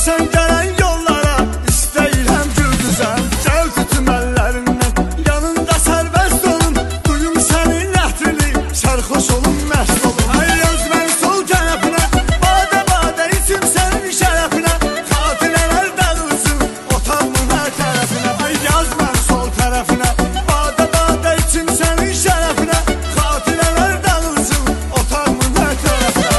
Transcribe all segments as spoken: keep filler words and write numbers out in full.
Sen gelen yollara istəyirəm güldüzəm. Gəl tutum əllərindən yanında sərbəst olum. Duyum sənin ətrini sərxoş olum məst olum. Ay yaz mən sol tərəfinə badə badə içim sənin şərəfinə. Xatirələr dağılsın otağımın hər tərəfinə. Ay yaz mən sol tərəfinə badə badə içim sənin şərəfinə. Xatirələr dağılsın otağımın hər tərəfinə.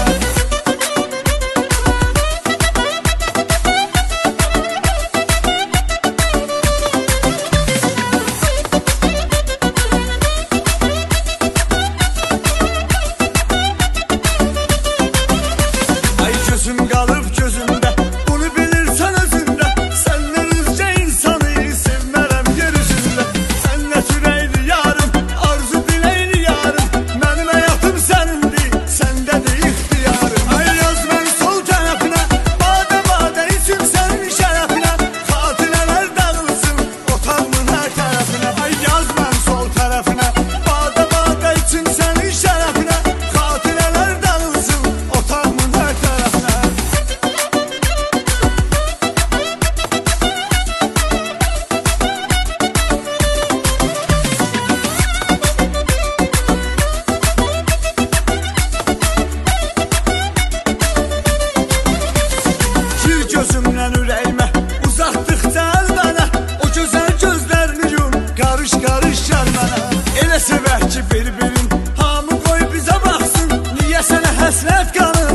Gözüm qalıb gözündə, bunu bilirsən özündə. Səndən üzcə insanı sevmərəm yer üzündə. Sən nə türəyli yarım, arzu diləyli yarım. Mənim həyatım sənindir, səndədir ixtiyarım. Ay yaz mən sol tərəfinə badə badə içim sənin şərəfinə. Xatirələr dağılsın otağımın hər tərəfinə. Ay yaz mən sol tərəfinə badə badə içim sənin şərəfinə. Xatirələr dağılsın otağımın hər tərəfinə. Gir gözümdən ürəyimə, uzatdıqca əl mənə. O gözəl gözlərini yum, qarış qarış gəl mənə. Elə sevək ki bir-birin hamı qoy bizə baxsın. Niyə sənə həsrət qalır?